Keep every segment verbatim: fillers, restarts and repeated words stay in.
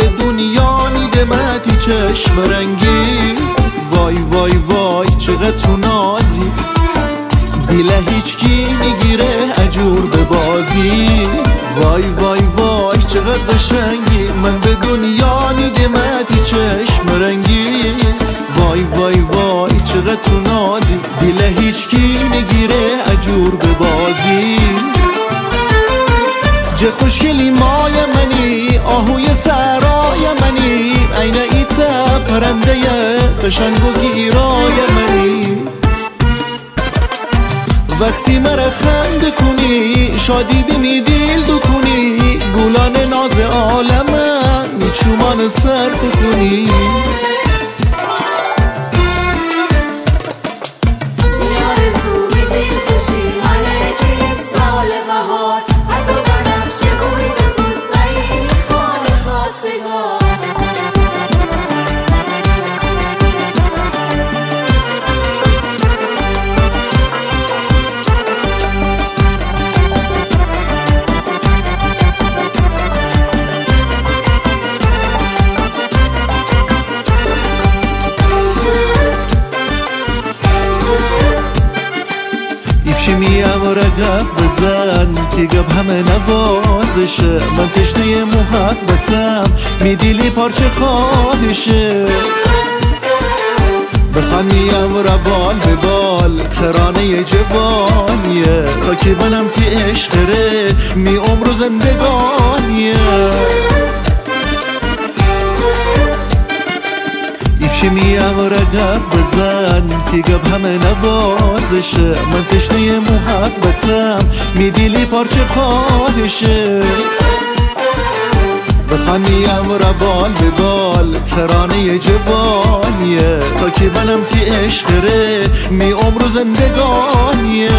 دنیا نیدمتی چشم رنگی، وای وای وای چقدر تو نازی، دیله هیچکی نگیره اجور به بازی، وای وای وای چقدر قشنگی، من به دنیا نیدمتی چشم رنگی، وای وای وای چقدر تو نازی، دیله هیچکی نگیره اجور به بازی. جه خوشگلی مای منی، آهوی سرای منی، عین ایتا پرنده قشنگ و گیرای منی. وقتی مرا خنده کنی، شادی بمی دل دو کنی، گلان ناز عالمم میچومان صرف کنی. میم رقب بزن تیگب همه نوازشه، من تشنه محبتم میدیلی پارچه خواهشه. بخمیم ربال به بال ترانه جوانیه، تا که منم تی عشقره می عمر و زندگانیه. چی میم رقب بزن تیگب همه نوازشه، من تشنه محبتم میدیلی پارچه خواهشه. بخمیم ربال به بال ترانه جوانیه، تا که منم تی عشقره می عمر و زندگانیه.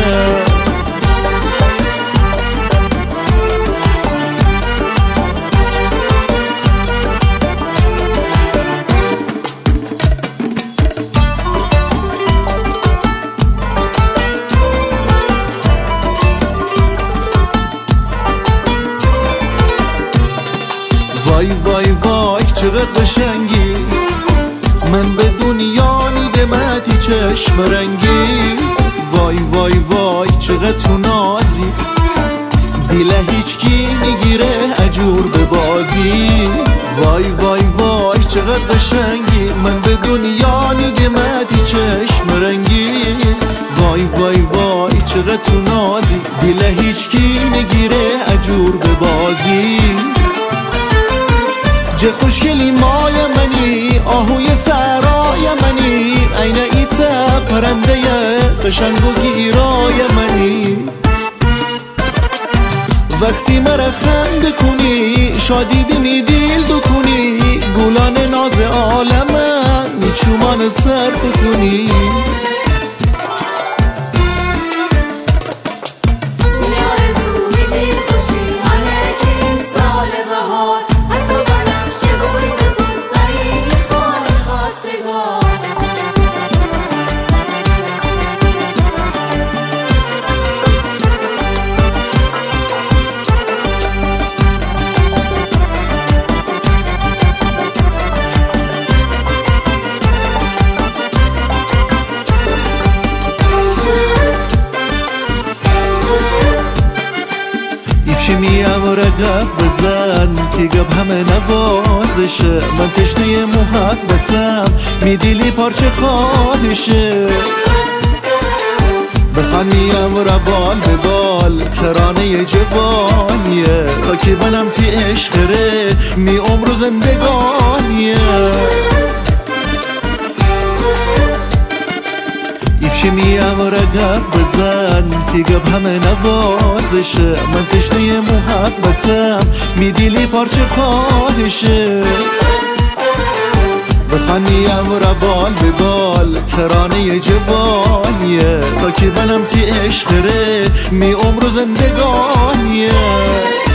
وای وای وای چقدر قشنگی، من به دنیا نیدمتی چشم رنگی، وای وای وای چقدر تو نازی، دیله هیچکی نگیره اجور به بازی، وای وای وای چقدر قشنگی، من به دنیا نیدمتی چشم رنگی، وای وای وای چقدر تو نازی، دیله هیچکی نگیره اجور به بازی. جه خوشگلی مای منی، آهوی سرای منی، عین ایتا پرنده قشنگ و گیرای منی. وقتی مرا خنده کنی، شادی بمی دل دو کنی، گلان ناز عالمم میچومان صرف کنی. چی میم رقب بزن تیگب همه نوازشه، من تشنه محبتم میدیلی پارچه خواهشه. بخمیم ربال به بال ترانه جوانیه، تا که منم تی عشقره می عمر و زندگانیه. چی میم رقب بزن تیگب همه نوازشه، من تشنه محبتم میدیلی پارچه خواهشه. بخمیم ربال به بال ترانه جوانیه، تا که منم تی عشقره می عمر و زندگانیه.